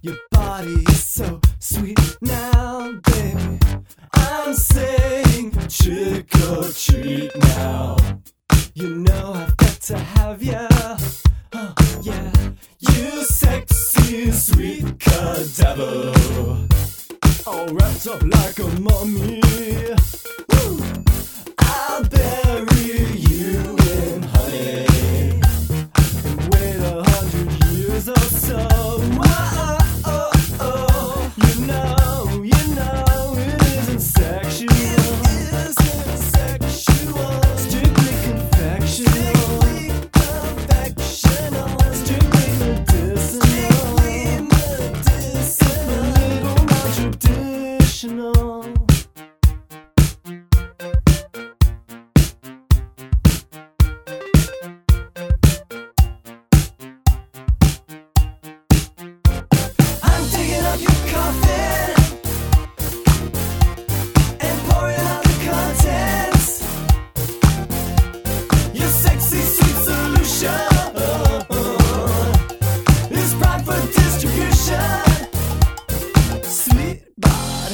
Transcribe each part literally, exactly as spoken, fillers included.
Your body is so sweet now, baby. I'm saying trick or treat now. You know I've got to have ya, oh yeah. You sexy sweet cadaver, all wrapped up like a mummy. Woo! I'll bury you in honey and wait a hundred years or so. Oh, oh, oh. You know, you know it isn't sexual. It isn't sexual. Strictly confectional. Strictly confectional. Strictly medicinal. Strictly medicinal. A little non-traditional. Your coffin and pouring out the contents. Your sexy sweet solution is prime for distribution. Sweet bod.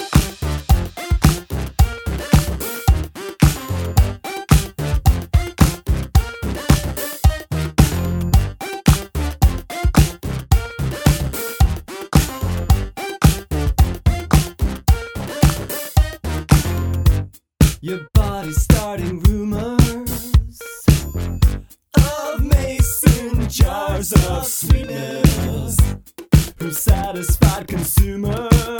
Your body's starting rumors of mason jars of sweetness from satisfied consumers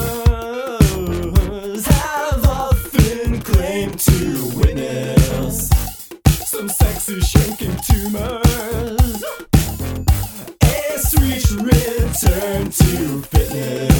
have often claimed to witness some sexy shrinking tumors, a sweet return to fitness.